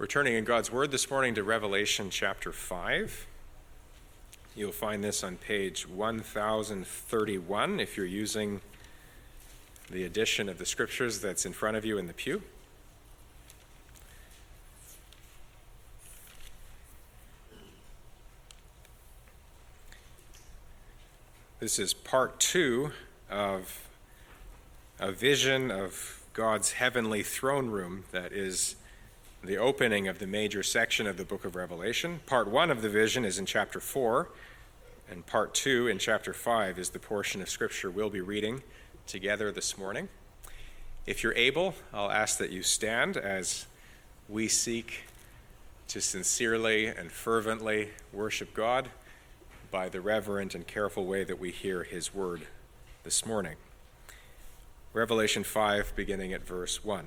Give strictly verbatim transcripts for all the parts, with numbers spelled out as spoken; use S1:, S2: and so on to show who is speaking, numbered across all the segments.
S1: We're turning in God's Word this morning to Revelation chapter five. You'll find this on page one thousand thirty-one if you're using the edition of the Scriptures that's in front of you in the pew. This is part two of a vision of God's heavenly throne room that is the opening of the major section of the book of Revelation. Part one of the vision is in chapter four, and part two in chapter five is the portion of Scripture we'll be reading together this morning. If you're able, I'll ask that you stand as we seek to sincerely and fervently worship God by the reverent and careful way that we hear his word this morning. Revelation five, beginning at verse one.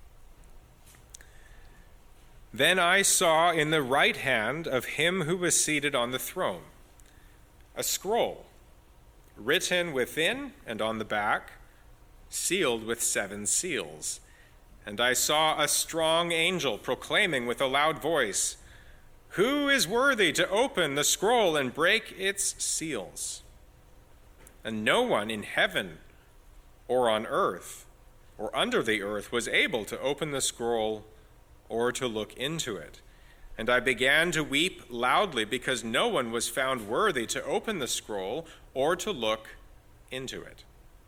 S1: Then I saw in the right hand of him who was seated on the throne a scroll written within and on the back, sealed with seven seals. And I saw a strong angel proclaiming with a loud voice, "Who is worthy to open the scroll and break its seals?" And no one in heaven or on earth or under the earth was able to open the scroll or to look into it. And I began to weep loudly because no one was found worthy to open the scroll or to look into it.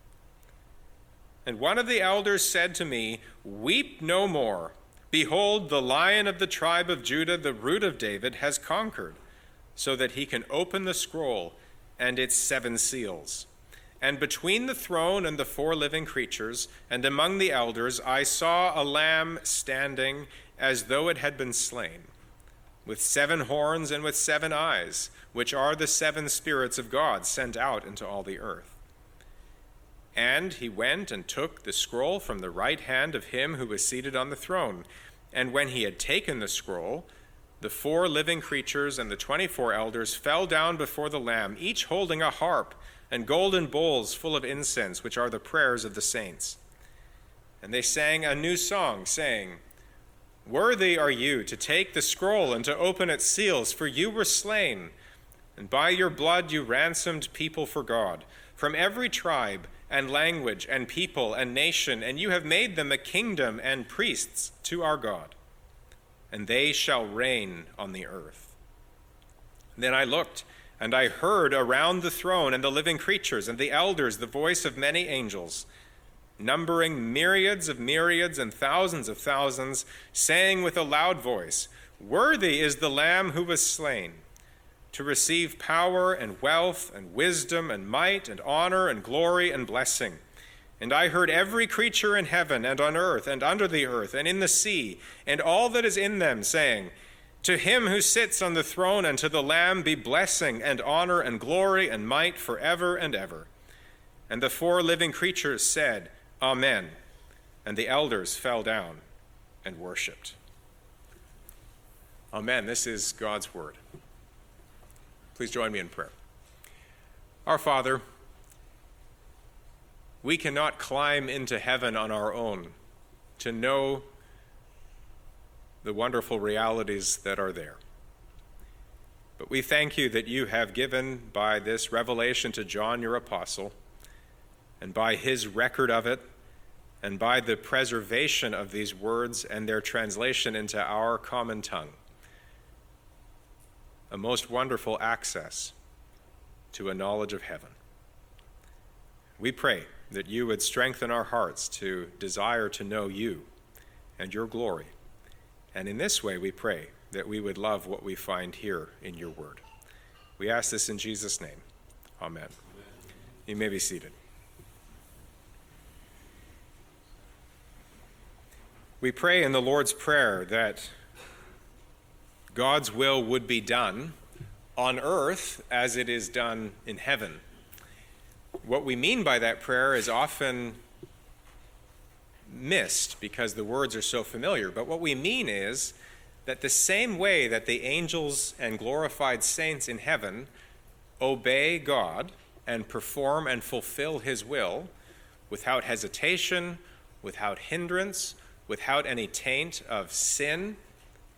S1: And one of the elders said to me, "Weep no more. Behold, the Lion of the tribe of Judah, the Root of David, has conquered, so that he can open the scroll and its seven seals." And between the throne and the four living creatures, and among the elders, I saw a lamb standing as though it had been slain, with seven horns and with seven eyes, which are the seven spirits of God sent out into all the earth. And he went and took the scroll from the right hand of him who was seated on the throne. And when he had taken the scroll, the four living creatures and the twenty-four elders fell down before the Lamb, each holding a harp and golden bowls full of incense, which are the prayers of the saints. And they sang a new song, saying, "Worthy are you to take the scroll and to open its seals, for you were slain, and by your blood you ransomed people for God, from every tribe and language and people and nation, and you have made them a kingdom and priests to our God, and they shall reign on the earth." Then I looked, and I heard around the throne and the living creatures and the elders the voice of many angels, numbering myriads of myriads and thousands of thousands, saying with a loud voice, "Worthy is the Lamb who was slain, to receive power and wealth and wisdom and might and honor and glory and blessing." And I heard every creature in heaven and on earth and under the earth and in the sea and all that is in them saying, "To him who sits on the throne and to the Lamb be blessing and honor and glory and might forever and ever." And the four living creatures said, "Amen." And the elders fell down and worshipped. Amen. This is God's word. Please join me in prayer. Our Father, we cannot climb into heaven on our own to know the wonderful realities that are there. But we thank you that you have given by this revelation to John, your apostle, and by his record of it, and by the preservation of these words and their translation into our common tongue, a most wonderful access to a knowledge of heaven. We pray that you would strengthen our hearts to desire to know you and your glory. And in this way we pray that we would love what we find here in your word. We ask this in Jesus' name. Amen. Amen. You may be seated. We pray in the Lord's Prayer that God's will would be done on earth as it is done in heaven. What we mean by that prayer is often missed because the words are so familiar. But what we mean is that the same way that the angels and glorified saints in heaven obey God and perform and fulfill his will without hesitation, without hindrance, without any taint of sin,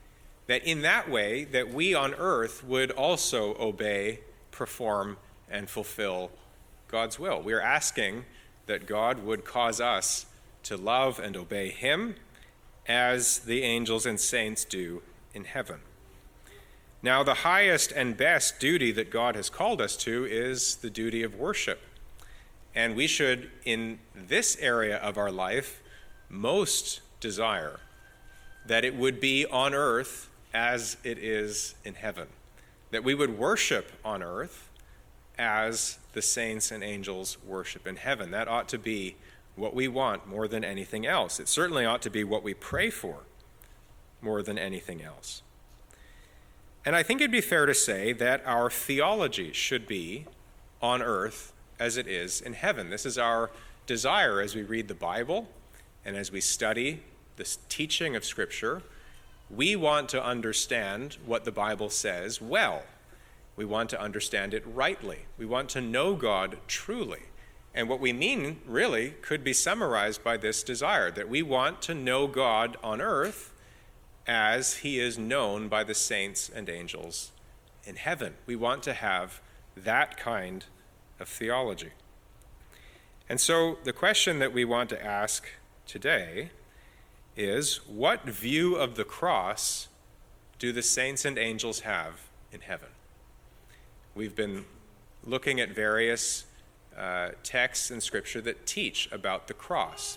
S1: that in that way that we on earth would also obey, perform, and fulfill God's will. We are asking that God would cause us to love and obey him as the angels and saints do in heaven. Now, the highest and best duty that God has called us to is the duty of worship. And we should, in this area of our life, most desire that it would be on earth as it is in heaven, that we would worship on earth as the saints and angels worship in heaven. That ought to be what we want more than anything else. It certainly ought to be what we pray for more than anything else. And I think it'd be fair to say that our theology should be on earth as it is in heaven. This is our desire as we read the Bible and as we study the teaching of Scripture. We want to understand what the Bible says well. We want to understand it rightly. We want to know God truly. And what we mean, really, could be summarized by this desire, that we want to know God on earth as he is known by the saints and angels in heaven. We want to have that kind of theology. And so the question that we want to ask today is, what view of the cross do the saints and angels have in heaven? We've been looking at various uh, texts in Scripture that teach about the cross.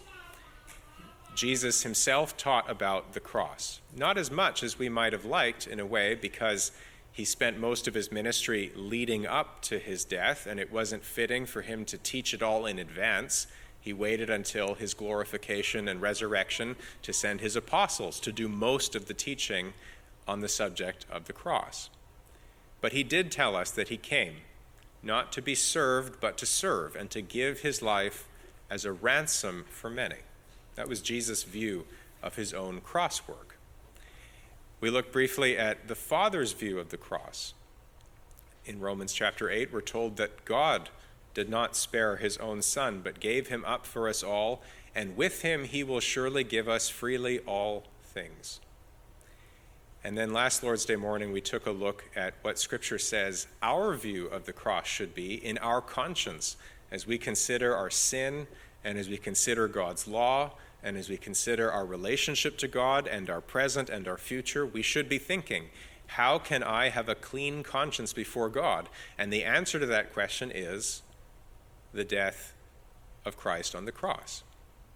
S1: Jesus himself taught about the cross, not as much as we might have liked in a way, because he spent most of his ministry leading up to his death, and it wasn't fitting for him to teach it all in advance. He waited until his glorification and resurrection to send his apostles to do most of the teaching on the subject of the cross. But he did tell us that he came not to be served, but to serve, and to give his life as a ransom for many. That was Jesus' view of his own cross work. We look briefly at the Father's view of the cross. In Romans chapter eight, we're told that God did not spare his own Son, but gave him up for us all, and with him he will surely give us freely all things. And then last Lord's Day morning, we took a look at what Scripture says our view of the cross should be in our conscience as we consider our sin and as we consider God's law and as we consider our relationship to God and our present and our future. We should be thinking, how can I have a clean conscience before God? And the answer to that question is the death of Christ on the cross.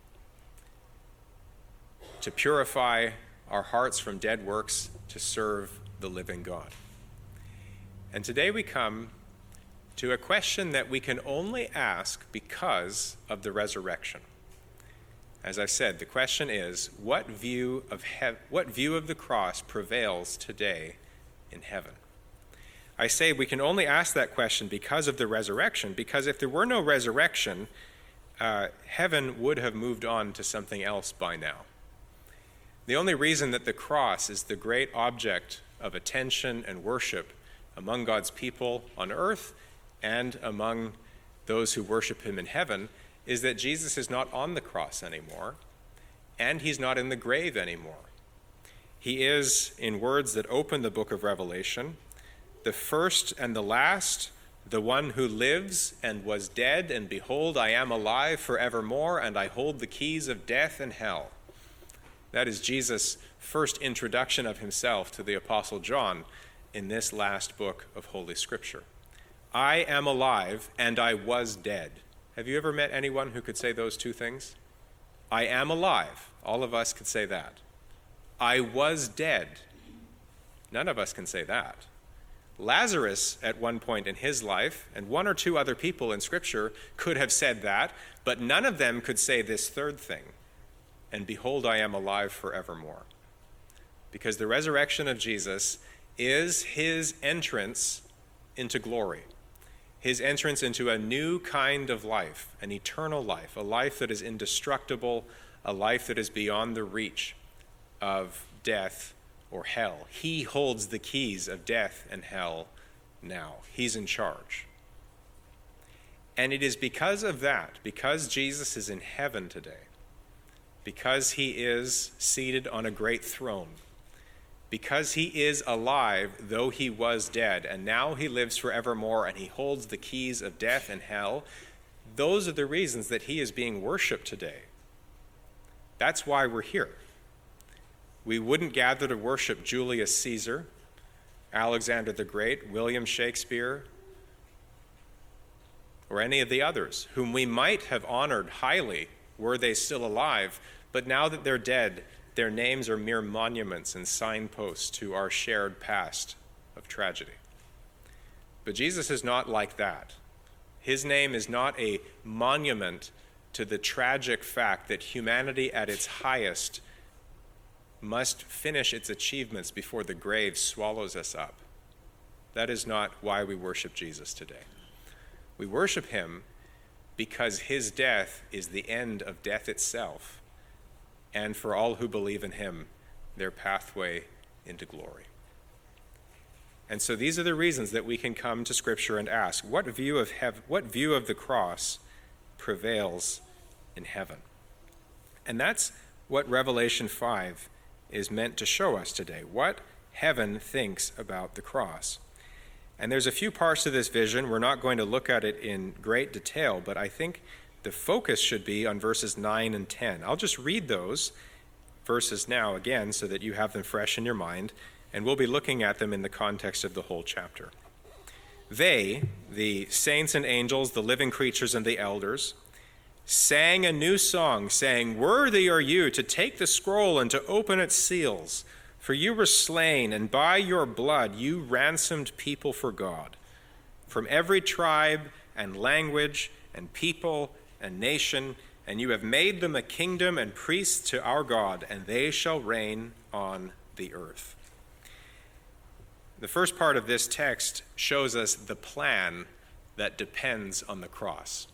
S1: To purify our hearts from dead works to serve the living God. And today we come to a question that we can only ask because of the resurrection. As I've said, the question is, what view of he- what view of the cross prevails today in heaven? I say we can only ask that question because of the resurrection, because if there were no resurrection, uh, heaven would have moved on to something else by now. The only reason that the cross is the great object of attention and worship among God's people on earth and among those who worship him in heaven is that Jesus is not on the cross anymore, and he's not in the grave anymore. He is, in words that open the book of Revelation, the first and the last, the one who lives and was dead, and behold, I am alive forevermore, and I hold the keys of death and hell. That is Jesus' first introduction of himself to the Apostle John in this last book of Holy Scripture. I am alive and I was dead. Have you ever met anyone who could say those two things? I am alive. All of us could say that. I was dead. None of us can say that. Lazarus, at one point in his life, and one or two other people in Scripture could have said that, but none of them could say this third thing. And behold, I am alive forevermore. Because the resurrection of Jesus is his entrance into glory, his entrance into a new kind of life, an eternal life, a life that is indestructible, a life that is beyond the reach of death or hell. He holds the keys of death and hell now. He's in charge. And it is because of that, because Jesus is in heaven today, because he is seated on a great throne, because he is alive, though he was dead, and now he lives forevermore, and he holds the keys of death and hell. Those are the reasons that he is being worshiped today. That's why we're here. We wouldn't gather to worship Julius Caesar, Alexander the Great, William Shakespeare, or any of the others whom we might have honored highly were they still alive, but now that they're dead, their names are mere monuments and signposts to our shared past of tragedy. But Jesus is not like that. His name is not a monument to the tragic fact that humanity at its highest must finish its achievements before the grave swallows us up. That is not why we worship Jesus today. We worship him because his death is the end of death itself, and for all who believe in him, their pathway into glory. And so these are the reasons that we can come to Scripture and ask, what view of heaven, what view of the cross prevails in heaven? And that's what Revelation five is meant to show us today, what heaven thinks about the cross. And there's a few parts to this vision. We're not going to look at it in great detail, but I think the focus should be on verses nine and ten. I'll just read those verses now again so that you have them fresh in your mind, and we'll be looking at them in the context of the whole chapter. They, the saints and angels, the living creatures and the elders, sang a new song, saying, "Worthy are you to take the scroll and to open its seals. For you were slain, and by your blood you ransomed people for God, from every tribe and language and people and nation, and you have made them a kingdom and priests to our God, and they shall reign on the earth." The first part of this text shows us the plan that depends on the cross.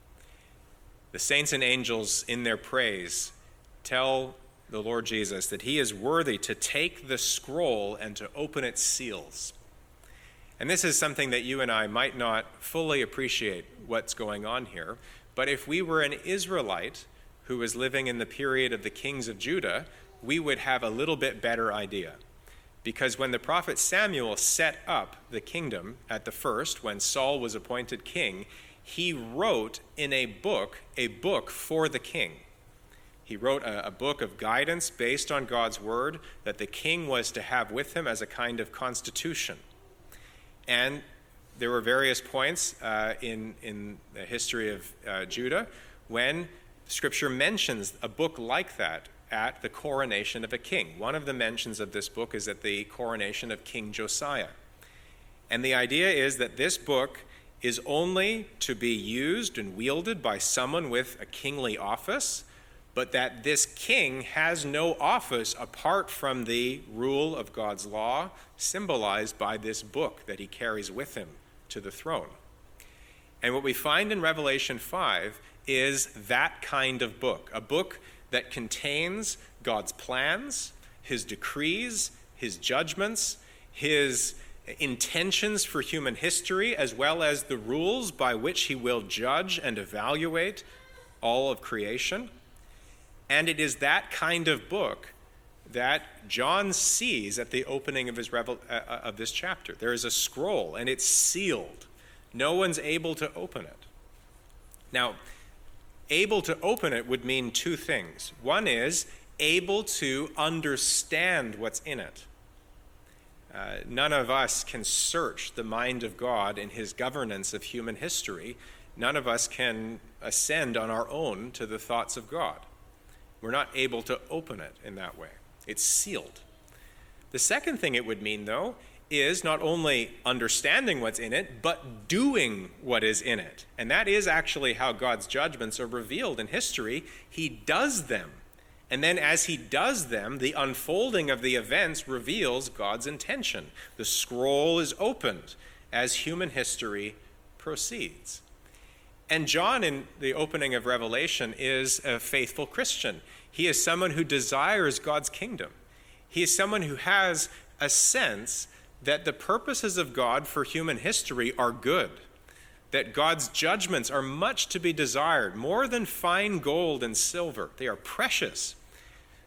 S1: The saints and angels in their praise tell the Lord Jesus that he is worthy to take the scroll and to open its seals. And this is something that you and I might not fully appreciate what's going on here, but if we were an Israelite who was living in the period of the kings of Judah, we would have a little bit better idea. Because when the prophet Samuel set up the kingdom at the first, when Saul was appointed king, he wrote in a book, a book for the king. He wrote a, a book of guidance based on God's word that the king was to have with him as a kind of constitution. And there were various points uh, in, in the history of uh, Judah when Scripture mentions a book like that at the coronation of a king. One of the mentions of this book is at the coronation of King Josiah. And the idea is that this book is only to be used and wielded by someone with a kingly office, but that this king has no office apart from the rule of God's law, symbolized by this book that he carries with him to the throne. And what we find in Revelation five is that kind of book, a book that contains God's plans, his decrees, his judgments, his intentions for human history, as well as the rules by which he will judge and evaluate all of creation. And it is that kind of book that John sees at the opening of his revel- uh, of this chapter. There is a scroll, and it's sealed. No one's able to open it. Now, able to open it would mean two things. One is able to understand what's in it. Uh, none of us can search the mind of God in his governance of human history. None of us can ascend on our own to the thoughts of God. We're not able to open it in that way. It's sealed. The second thing it would mean, though, is not only understanding what's in it, but doing what is in it. And that is actually how God's judgments are revealed in history. He does them. And then as he does them, the unfolding of the events reveals God's intention. The scroll is opened as human history proceeds. And John, in the opening of Revelation, is a faithful Christian. He is someone who desires God's kingdom. He is someone who has a sense that the purposes of God for human history are good, that God's judgments are much to be desired, more than fine gold and silver. They are precious.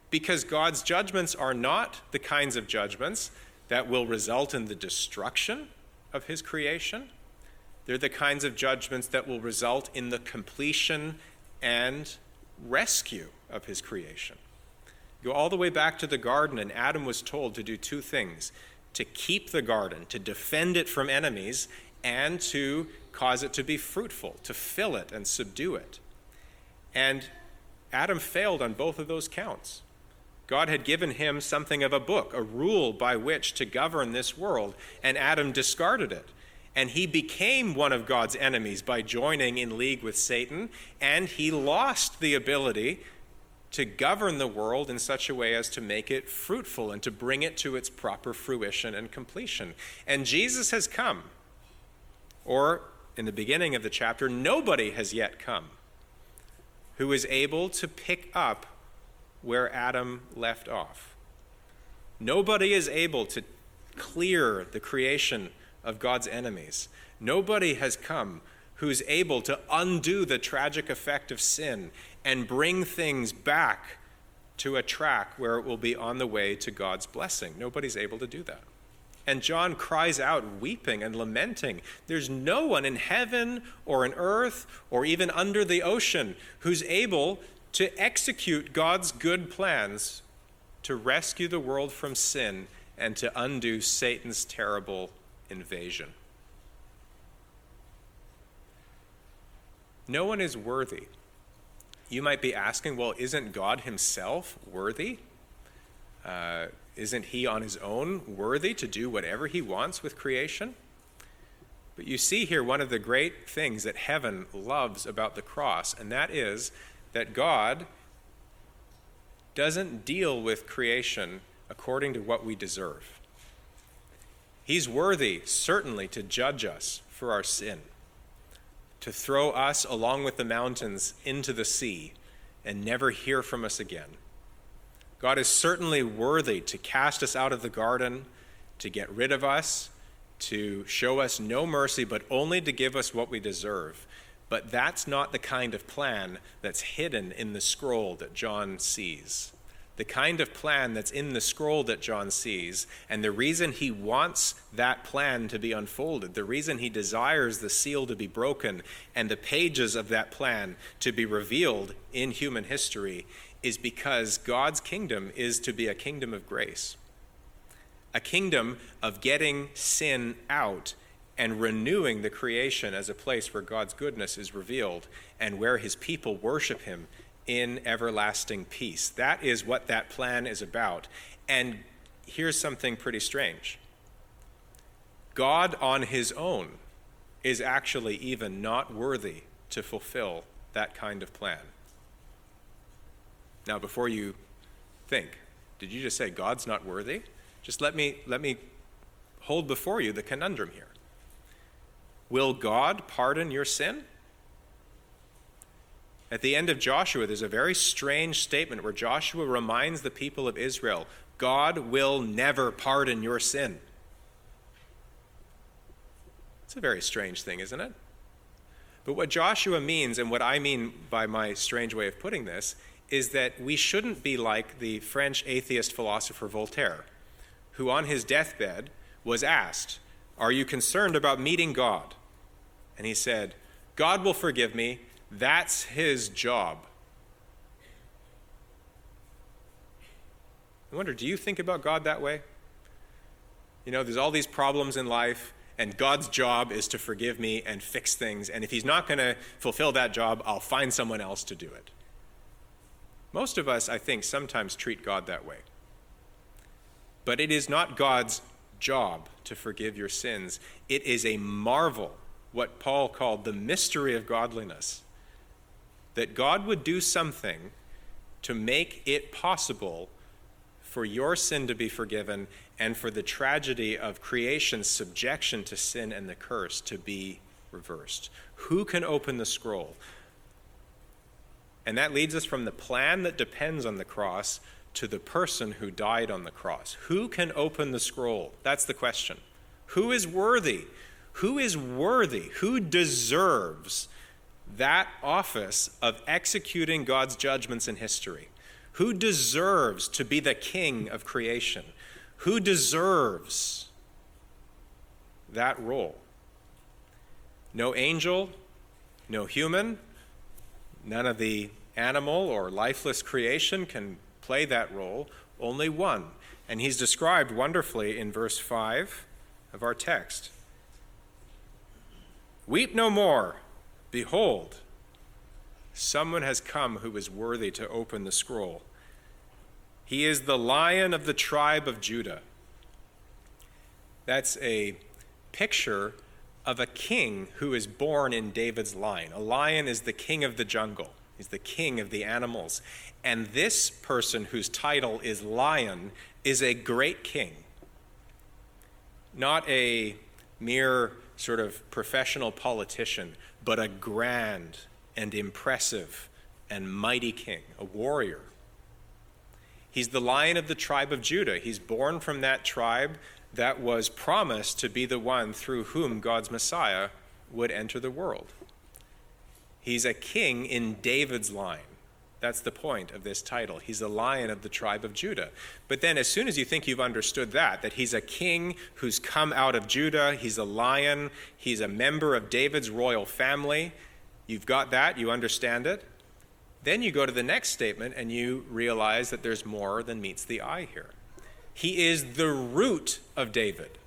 S1: because God's judgments are not the kinds of judgments that will result in the destruction of his creation. They're the kinds of judgments that will result in the completion and rescue of his creation. Go all the way back to the garden, and Adam was told to do two things: to keep the garden, to defend it from enemies, and to cause it to be fruitful, to fill it and subdue it. And Adam failed on both of those counts. God had given him something of a book, a rule by which to govern this world, and Adam discarded it. And he became one of God's enemies by joining in league with Satan, and he lost the ability to govern the world in such a way as to make it fruitful and to bring it to its proper fruition and completion. And Jesus has come, or in the beginning of the chapter, nobody has yet come who is able to pick up where Adam left off. Nobody is able to clear the creation of God's enemies. Nobody has come who's able to undo the tragic effect of sin and bring things back to a track where it will be on the way to God's blessing. Nobody's able to do that. And John cries out, weeping and lamenting. There's no one in heaven or in earth or even under the ocean who's able to execute God's good plans to rescue the world from sin and to undo Satan's terrible invasion. No one is worthy. You might be asking, well, isn't God himself worthy? Uh, isn't he on his own worthy to do whatever he wants with creation? But you see here one of the great things that heaven loves about the cross, and that is that God doesn't deal with creation according to what we deserve. He's worthy, certainly, to judge us for our sin, to throw us along with the mountains into the sea and never hear from us again. God is certainly worthy to cast us out of the garden, to get rid of us, to show us no mercy, but only to give us what we deserve. But that's not the kind of plan that's hidden in the scroll that John sees. The kind of plan that's in the scroll that John sees, and the reason he wants that plan to be unfolded, the reason he desires the seal to be broken and the pages of that plan to be revealed in human history, is because God's kingdom is to be a kingdom of grace, a kingdom of getting sin out and renewing the creation as a place where God's goodness is revealed and where his people worship him in everlasting peace. That is what that plan is about. And here's something pretty strange. God on his own is actually even not worthy to fulfill that kind of plan. Now, before you think, did you just say God's not worthy? Just let me let me hold before you the conundrum here. Will God pardon your sin? At the end of Joshua, there's a very strange statement where Joshua reminds the people of Israel, God will never pardon your sin. It's a very strange thing, isn't it? But what Joshua means, and what I mean by my strange way of putting this, is that we shouldn't be like the French atheist philosopher Voltaire, who on his deathbed was asked, are you concerned about meeting God? And he said, God will forgive me. That's his job. I wonder, do you think about God that way? You know, there's all these problems in life, and God's job is to forgive me and fix things, and if he's not going to fulfill that job, I'll find someone else to do it. Most of us, I think, sometimes treat God that way. But it is not God's job to forgive your sins. It is a marvel, what Paul called the mystery of godliness, that God would do something to make it possible for your sin to be forgiven and for the tragedy of creation's subjection to sin and the curse to be reversed. Who can open the scroll? And that leads us from the plan that depends on the cross to the person who died on the cross. Who can open the scroll? That's the question. Who is worthy? Who is worthy? Who deserves that office of executing God's judgments in history? Who deserves to be the king of creation? Who deserves that role? No angel, no human, none of the animal or lifeless creation can play that role, only one. And he's described wonderfully in verse five of our text. Weep no more. Behold, someone has come who is worthy to open the scroll. He is the Lion of the tribe of Judah. That's a picture of a king who is born in David's line. A lion is the king of the jungle. He's the king of the animals. And this person whose title is Lion is a great king. Not a mere sort of professional politician, but a grand and impressive and mighty king, a warrior. He's the Lion of the tribe of Judah. He's born from that tribe that was promised to be the one through whom God's Messiah would enter the world. He's a king in David's line. That's the point of this title. He's the Lion of the tribe of Judah. But then as soon as you think you've understood that, that he's a king who's come out of Judah, he's a lion, he's a member of David's royal family, you've got that, you understand it. Then you go to the next statement and you realize that there's more than meets the eye here. He is the root of David.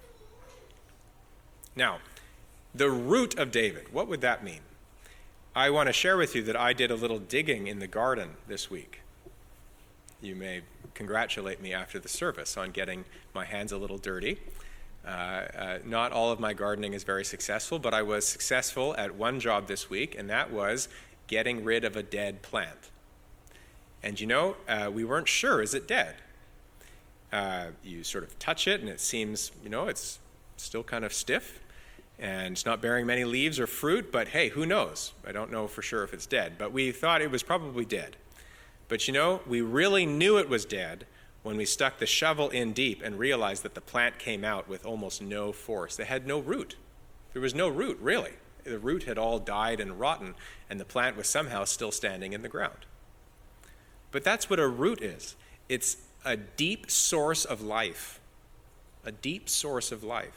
S1: Now, the root of David, what would that mean? I want to share with you that I did a little digging in the garden this week. You may congratulate me after the service on getting my hands a little dirty. Uh, uh, not all of my gardening is very successful, but I was successful at one job this week, and that was getting rid of a dead plant. And you know, uh, we weren't sure, is it dead? Uh, you sort of touch it, and it seems, you know, it's still kind of stiff. And it's not bearing many leaves or fruit, but hey, who knows? I don't know for sure if it's dead, but we thought it was probably dead. But you know, we really knew it was dead when we stuck the shovel in deep and realized that the plant came out with almost no force. It had no root. There was no root, really. The root had all died and rotten, and the plant was somehow still standing in the ground. But that's what a root is. It's a deep source of life. A deep source of life.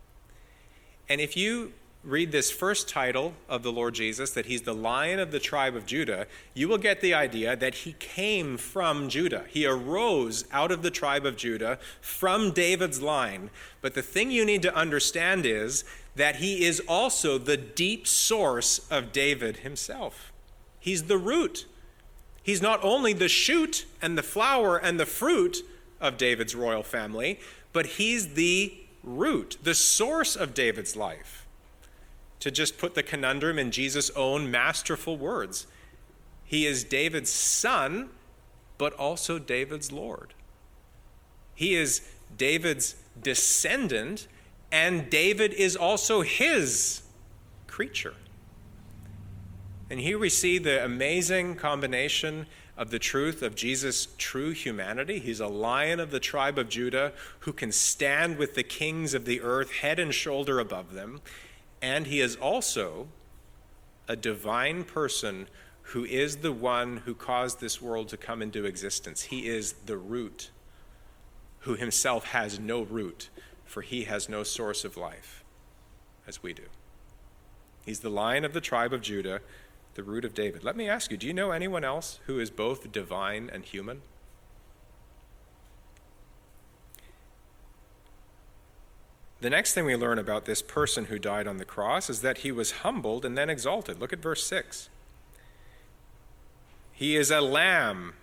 S1: And if you read this first title of the Lord Jesus, that he's the Lion of the tribe of Judah, you will get the idea that he came from Judah. He arose out of the tribe of Judah from David's line. But the thing you need to understand is that he is also the deep source of David himself. He's the root. He's not only the shoot and the flower and the fruit of David's royal family, but he's the root, the source of David's life. To just put the conundrum in Jesus' own masterful words, he is David's son, but also David's Lord. He is David's descendant, and David is also his creature. And here we see the amazing combination of the truth of Jesus' true humanity. He's a Lion of the tribe of Judah who can stand with the kings of the earth head and shoulder above them. And he is also a divine person who is the one who caused this world to come into existence. He is the root, who himself has no root, for he has no source of life, as we do. He's the Lion of the tribe of Judah, the root of David. Let me ask you, do you know anyone else who is both divine and human? The next thing we learn about this person who died on the cross is that he was humbled and then exalted. Look at verse six. He is a lamb.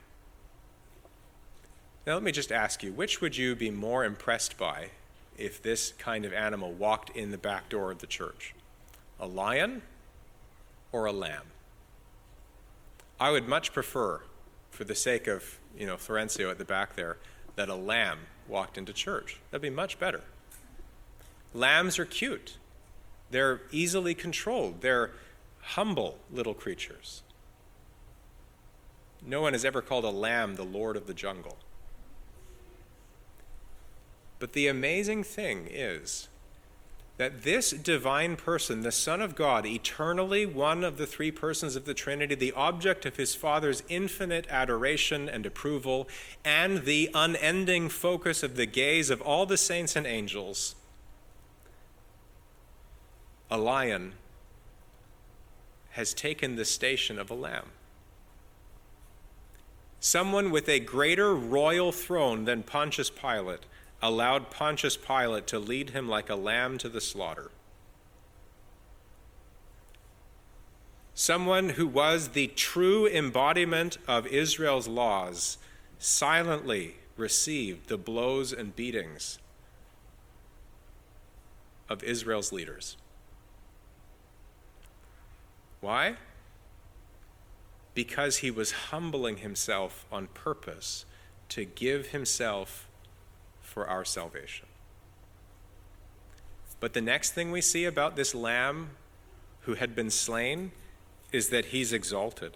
S1: Now let me just ask you, which would you be more impressed by if this kind of animal walked in the back door of the church? A lion or a lamb? I would much prefer, for the sake of, you know, Florencio at the back there, that a lamb walked into church. That'd be much better. Lambs are cute. They're easily controlled. They're humble little creatures. No one has ever called a lamb the Lord of the jungle. But the amazing thing is that this divine person, the Son of God, eternally one of the three persons of the Trinity, the object of his Father's infinite adoration and approval, and the unending focus of the gaze of all the saints and angels, a lion has taken the station of a lamb. Someone with a greater royal throne than Pontius Pilate allowed Pontius Pilate to lead him like a lamb to the slaughter. Someone who was the true embodiment of Israel's laws silently received the blows and beatings of Israel's leaders. Why? Because he was humbling himself on purpose to give himself for our salvation. But the next thing we see about this lamb who had been slain is that he's exalted.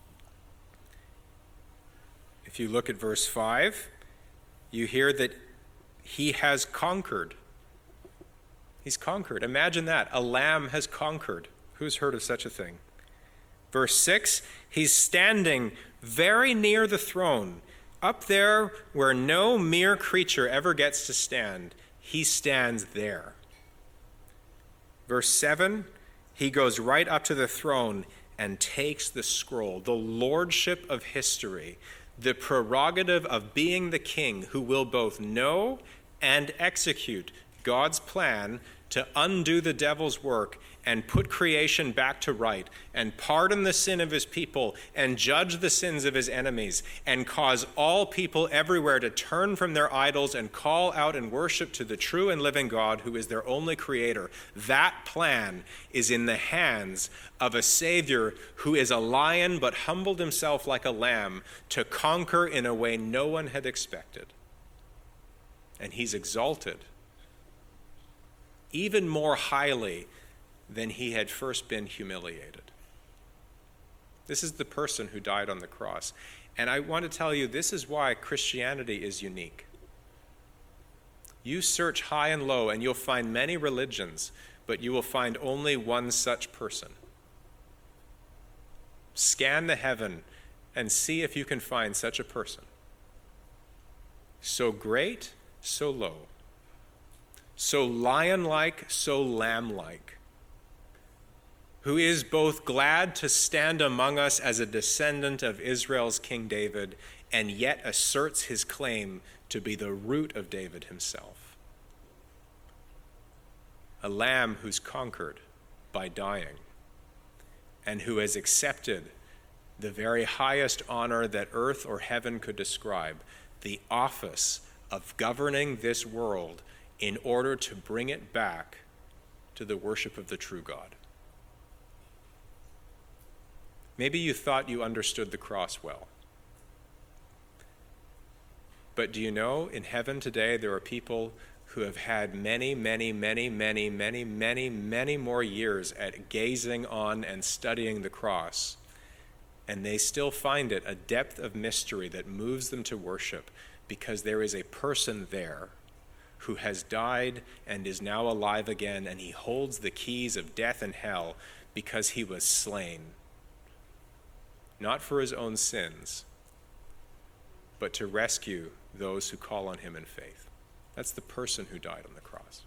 S1: If you look at verse five, you hear that he has conquered. He's conquered. Imagine that. A lamb has conquered. Who's heard of such a thing? Verse six, he's standing very near the throne, up there where no mere creature ever gets to stand. He stands there. Verse seven, he goes right up to the throne and takes the scroll, the lordship of history, the prerogative of being the king who will both know and execute God's plan to undo the devil's work and put creation back to right and pardon the sin of his people and judge the sins of his enemies and cause all people everywhere to turn from their idols and call out and worship to the true and living God who is their only creator. That plan is in the hands of a Savior who is a lion but humbled himself like a lamb to conquer in a way no one had expected. And he's exalted even more highly than he had first been humiliated. This is the person who died on the cross. And I want to tell you, this is why Christianity is unique. You search high and low, and you'll find many religions, but you will find only one such person. Scan the heaven and see if you can find such a person. So great, so low. So lion-like, so lamb-like, who is both glad to stand among us as a descendant of Israel's King David, and yet asserts his claim to be the root of David himself. A lamb who's conquered by dying, and who has accepted the very highest honor that earth or heaven could describe, the office of governing this world in order to bring it back to the worship of the true God. Maybe you thought you understood the cross well. But do you know, in heaven today, there are people who have had many, many, many, many, many, many, many more years at gazing on and studying the cross, and they still find it a depth of mystery that moves them to worship, because there is a person there who has died and is now alive again, and he holds the keys of death and hell because he was slain. Not for his own sins, but to rescue those who call on him in faith. That's the person who died on the cross.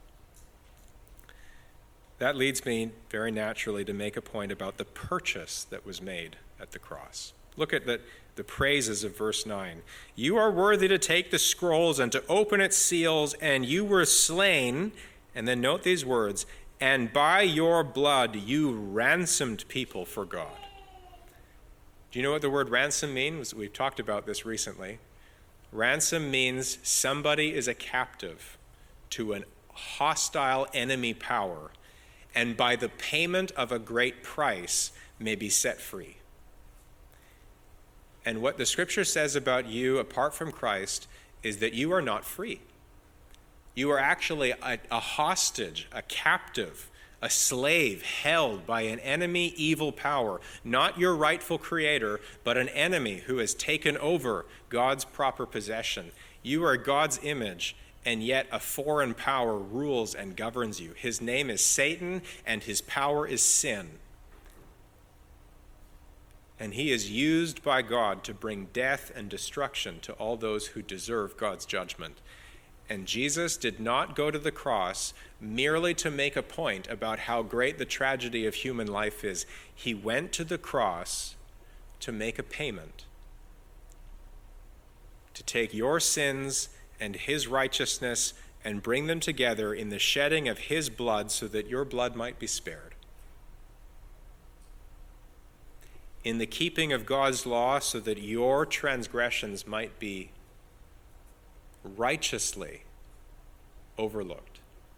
S1: That leads me very naturally to make a point about the purchase that was made at the cross. Look at the, the praises of verse nine. You are worthy to take the scrolls and to open its seals, and you were slain, and then note these words, and by your blood you ransomed people for God. Do you know what the word ransom means? We've talked about this recently. Ransom means somebody is a captive to a hostile enemy power, and by the payment of a great price may be set free. And what the scripture says about you apart from Christ is that you are not free. You are actually a, a hostage, a captive, a slave held by an enemy evil power, not your rightful creator, but an enemy who has taken over God's proper possession. You are God's image, and yet a foreign power rules and governs you. His name is Satan, and his power is sin. And he is used by God to bring death and destruction to all those who deserve God's judgment. And Jesus did not go to the cross merely to make a point about how great the tragedy of human life is. He went to the cross to make a payment, to take your sins and his righteousness and bring them together in the shedding of his blood so that your blood might be spared. In the keeping of God's law so that your transgressions might be righteously overlooked.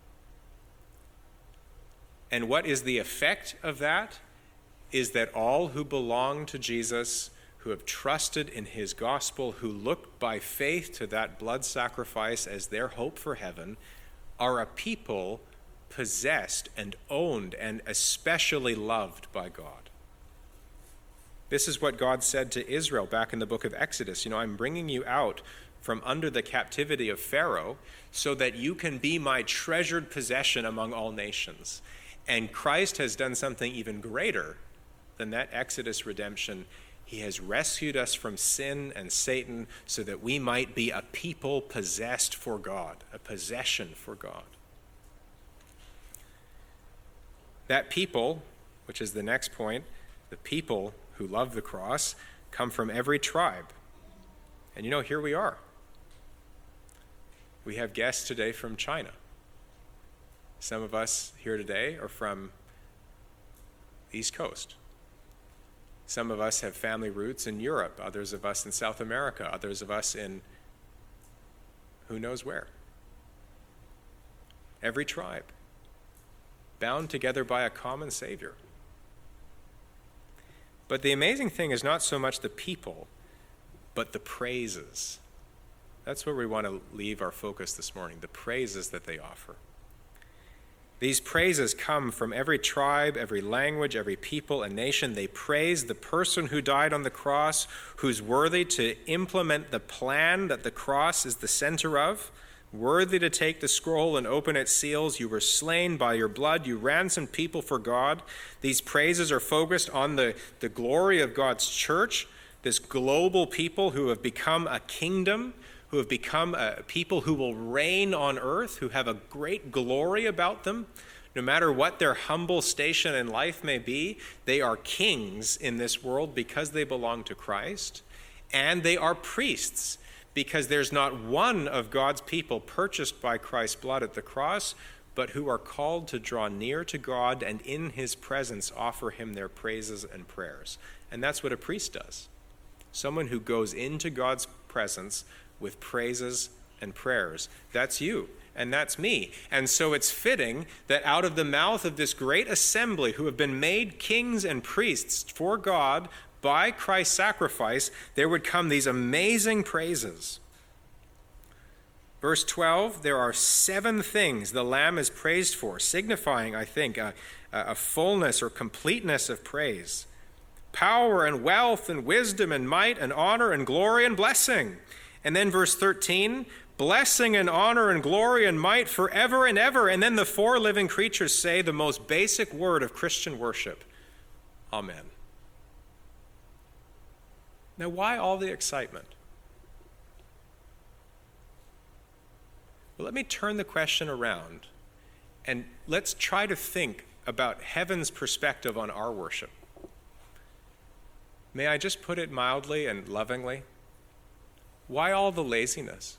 S1: And what is the effect of that? Is that all who belong to Jesus, who have trusted in his gospel, who look by faith to that blood sacrifice as their hope for heaven, are a people possessed and owned and especially loved by God. This is what God said to Israel back in the book of Exodus. You know, I'm bringing you out from under the captivity of Pharaoh so that you can be my treasured possession among all nations. And Christ has done something even greater than that Exodus redemption. He has rescued us from sin and Satan so that we might be a people possessed for God, a possession for God. That people, which is the next point, the people who love the cross, come from every tribe. And you know, here we are. We have guests today from China. Some of us here today are from the East Coast. Some of us have family roots in Europe, others of us in South America, others of us in who knows where. Every tribe, bound together by a common Savior. But the amazing thing is not so much the people, but the praises. That's where we want to leave our focus this morning, the praises that they offer. These praises come from every tribe, every language, every people and nation. They praise the person who died on the cross, who's worthy to implement the plan that the cross is the center of, worthy to take the scroll and open its seals. You were slain by your blood. You ransomed people for God. These praises are focused on the, the glory of God's church, this global people who have become a kingdom, who have become a people who will reign on earth, who have a great glory about them. No matter what their humble station in life may be, they are kings in this world because they belong to Christ. And they are priests because there's not one of God's people purchased by Christ's blood at the cross, but who are called to draw near to God and in his presence offer him their praises and prayers. And that's what a priest does. Someone who goes into God's presence with praises and prayers. That's you, and that's me. And so it's fitting that out of the mouth of this great assembly who have been made kings and priests for God by Christ's sacrifice, there would come these amazing praises. Verse twelve, there are seven things the Lamb is praised for, signifying, I think, a, a fullness or completeness of praise. Power and wealth and wisdom and might and honor and glory and blessing. And then verse thirteen, blessing and honor and glory and might forever and ever. And then the four living creatures say the most basic word of Christian worship, Amen. Now, why all the excitement? Well, let me turn the question around and let's try to think about heaven's perspective on our worship. May I just put it mildly and lovingly? Why all the laziness?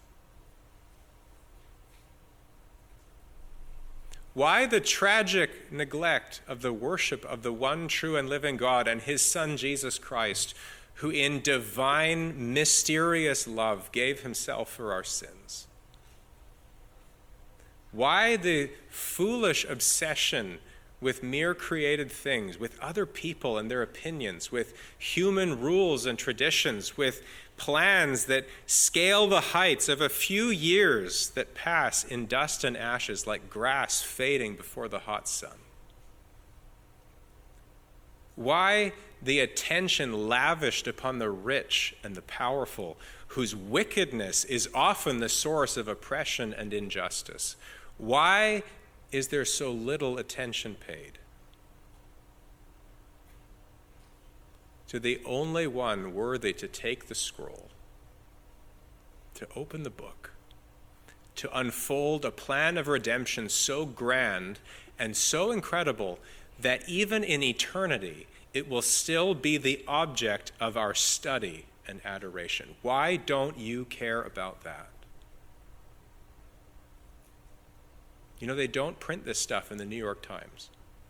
S1: Why the tragic neglect of the worship of the one true and living God and his Son, Jesus Christ, who in divine, mysterious love gave himself for our sins? Why the foolish obsession with mere created things, with other people and their opinions, with human rules and traditions, with plans that scale the heights of a few years that pass in dust and ashes like grass fading before the hot sun? Why the attention lavished upon the rich and the powerful whose wickedness is often the source of oppression and injustice? Why is there so little attention paid to the only one worthy to take the scroll, to open the book, to unfold a plan of redemption so grand and so incredible that even in eternity it will still be the object of our study and adoration? Why don't you care about that? You know, they don't print this stuff in the New York Times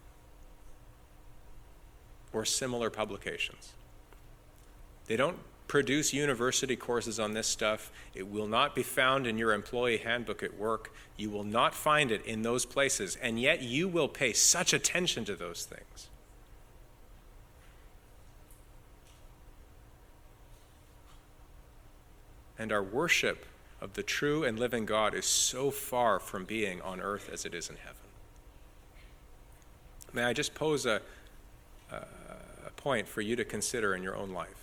S1: or similar publications. They don't produce university courses on this stuff. It will not be found in your employee handbook at work. You will not find it in those places, and yet you will pay such attention to those things. And our worship of the true and living God is so far from being on earth as it is in heaven. May I just pose a, a, a point for you to consider in your own life?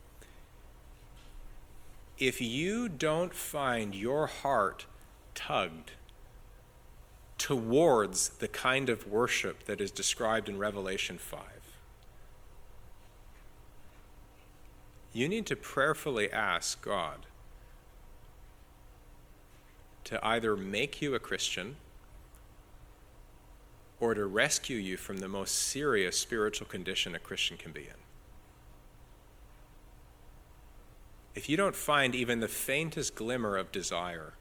S1: If you don't find your heart tugged towards the kind of worship that is described in Revelation five, you need to prayerfully ask God to either make you a Christian or to rescue you from the most serious spiritual condition a Christian can be in. If you don't find even the faintest glimmer of desire,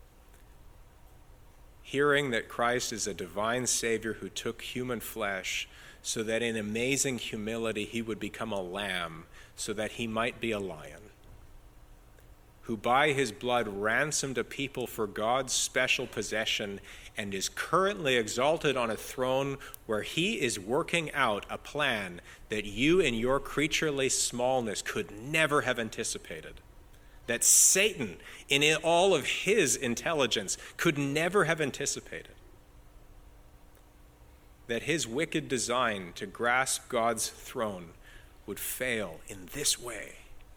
S1: hearing that Christ is a divine Savior who took human flesh so that in amazing humility he would become a lamb so that he might be a lion, who by his blood ransomed a people for God's special possession and is currently exalted on a throne where he is working out a plan that you in your creaturely smallness could never have anticipated, that Satan in all of his intelligence could never have anticipated, that his wicked design to grasp God's throne would fail in this way.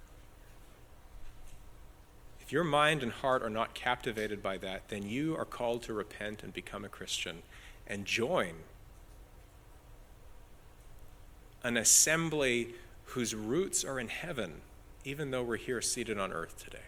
S1: If your mind and heart are not captivated by that, then you are called to repent and become a Christian and join an assembly whose roots are in heaven, even though we're here seated on earth today.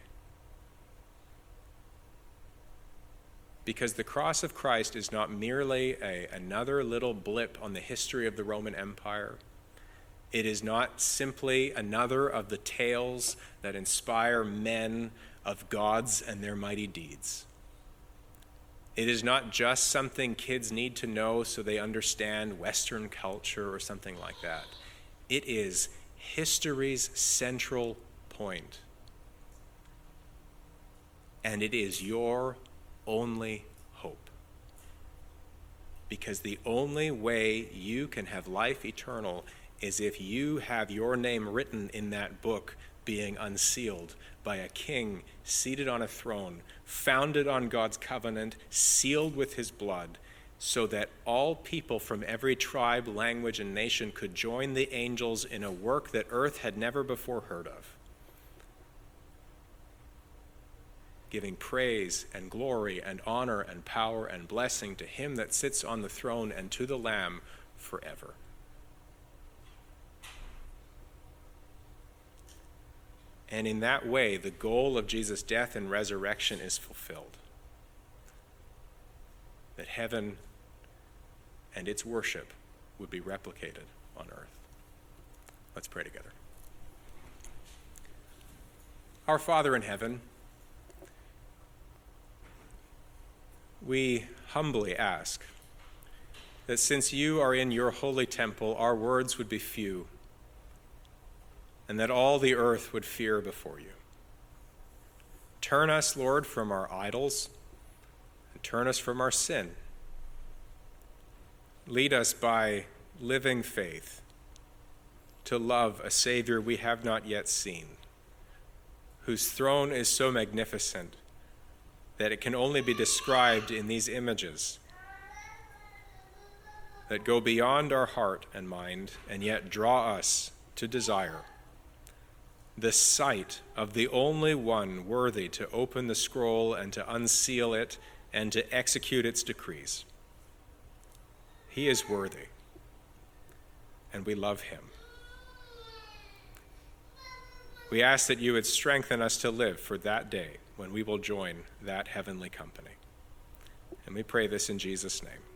S1: Because the cross of Christ is not merely a, another little blip on the history of the Roman Empire. It is not simply another of the tales that inspire men of gods and their mighty deeds. It is not just something kids need to know so they understand Western culture or something like that. It is history's central point. And it is your only hope. Because the only way you can have life eternal is if you have your name written in that book being unsealed by a king seated on a throne, founded on God's covenant, sealed with his blood, so that all people from every tribe, language, and nation could join the angels in a work that earth had never before heard of, giving praise and glory and honor and power and blessing to him that sits on the throne and to the Lamb forever. And in that way, the goal of Jesus' death and resurrection is fulfilled. That heaven and its worship would be replicated on earth. Let's pray together. Our Father in heaven, we humbly ask that since you are in your holy temple, our words would be few, and that all the earth would fear before you. Turn us, Lord, from our idols, and turn us from our sin. Lead us by living faith to love a Savior we have not yet seen, whose throne is so magnificent that it can only be described in these images that go beyond our heart and mind and yet draw us to desire the sight of the only one worthy to open the scroll and to unseal it and to execute its decrees. He is worthy, and we love him. We ask that you would strengthen us to live for that day when we will join that heavenly company. And we pray this in Jesus' name.